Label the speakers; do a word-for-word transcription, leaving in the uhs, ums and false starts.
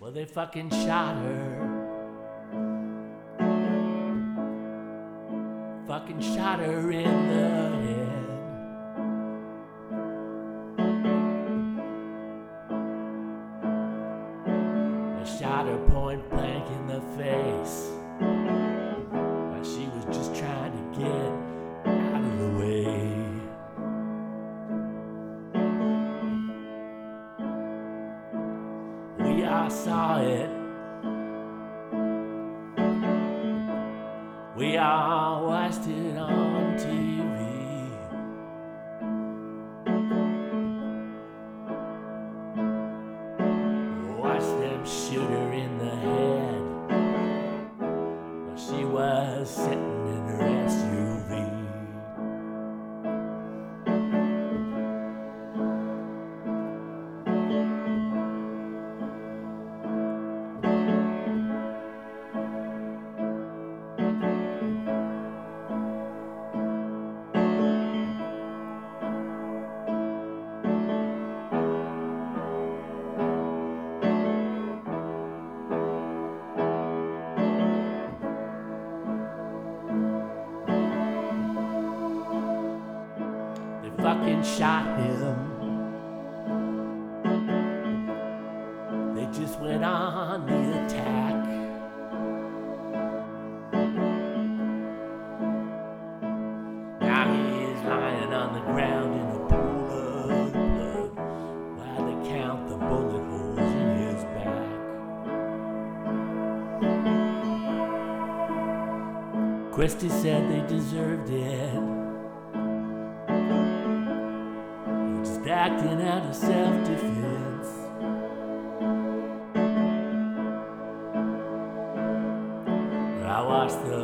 Speaker 1: Well, they fucking shot her. Fucking shot her in the head. They shot her point blank in the face while she was just trying to get out of the way. We all saw it. We all watched it on T V. Watched them shoot her in the head while she was sitting in her S U V. Fucking shot him. They just went on the attack. Now he is lying on the ground in a pool of blood while they count the bullet holes in his back. Christie said they deserved it. Acting out of self-defense. I watched the